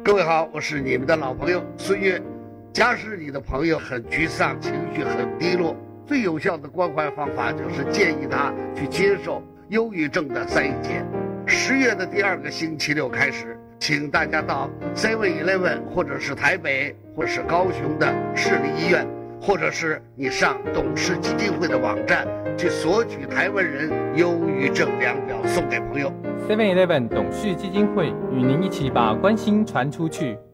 各位好，我是你们的老朋友孙越。假使你的朋友很沮丧，情绪很低落，最有效的关怀方法就是建议他去接受忧郁症的3节。10月的第2个星期六开始，请大家到 7-Eleven 或者是台北或者是高雄的市立医院，或者是你上董事基金会的网站去索取台湾人忧郁症量表送给朋友。 7-Eleven 董事基金会与您一起把关心传出去。